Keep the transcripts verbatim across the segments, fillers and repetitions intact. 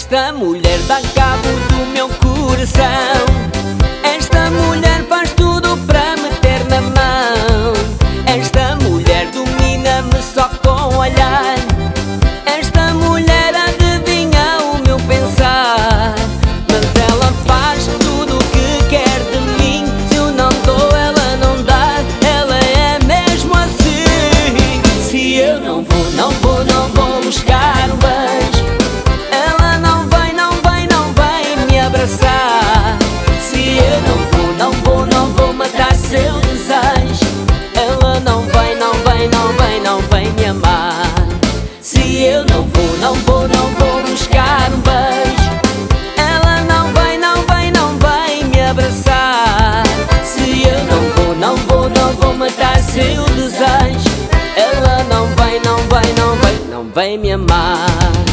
Esta mulher dá cabo do meu coração. Esta mulher faz tudo para me ter na mão. Esta mulher domina-me só com olhar. Esta mulher adivinha o meu pensar. Mas ela faz tudo o que quer de mim. Se eu não dou, ela não dá. Ela é mesmo assim. Se eu não vou, não vou, não vou buscar um beijo, ela não vai, não vai, não vai me abraçar. Se eu não vou, não vou, não vou matar seu desejo, ela não vai, não vai, não vai, não vai me amar. Se eu não vou, não vou, não vou buscar um beijo, ela não vai, não vai, não vai me abraçar. Se eu não vou, não vou, não vou matar seu desejo, ela não vai, não vai, não vai, não vai me amar.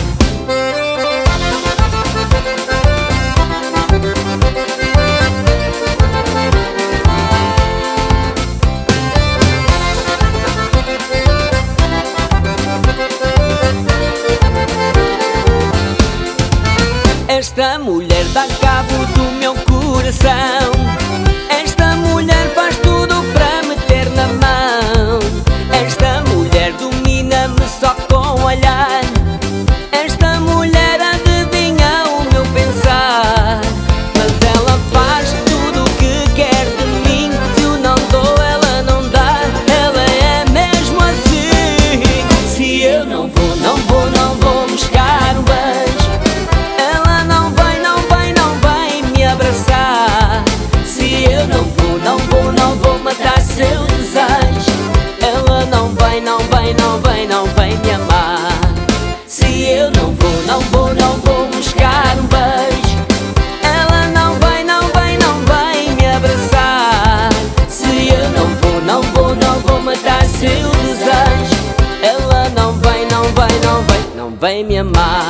Esta mulher dá cabo do meu coração. Esta mulher faz tudo para me ter na mão. Esta mulher domina-me só com olhar. Esta mulher adivinha o meu pensar. Mas ela faz tudo o que quer de mim. Se eu não dou, ela não dá. Ela é mesmo assim. Se eu não vou, não vou, não vou buscar um beijo, ela não vai, não vai, não vai me abraçar. Se eu não vou, não vou, não vou matar seu desejo, ela não vai, não vai, não vai, não vai me amar. Se eu não vou, não vou, não vou buscar um beijo, ela não vai, não vai, não vai me abraçar. Se eu não vou, não vou, não vou matar seu desejo, ela não vai, não vai, não vai, não vai me amar.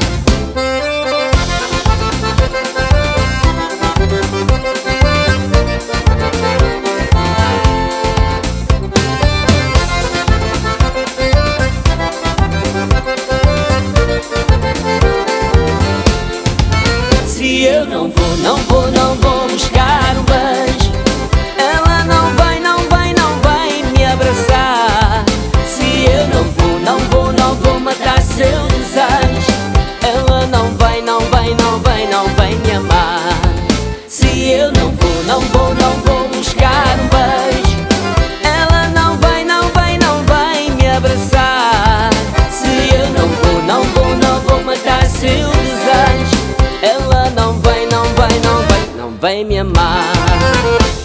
Se eu não vou, não vou, não vou buscar um beijo, ela não vai, não vai, não vai me abraçar. Se eu não vou, não vou, não vou matar seu desejo, ela não vai, não vai, não vai, não vai me amar. Se eu não vou, não vou, não vou buscar um beijo, ela não vai, não vai, não vai me abraçar. Se eu não vou, não vou, não vou matar seu desejo, ela não vai, não vai, não vai, não vai me amar.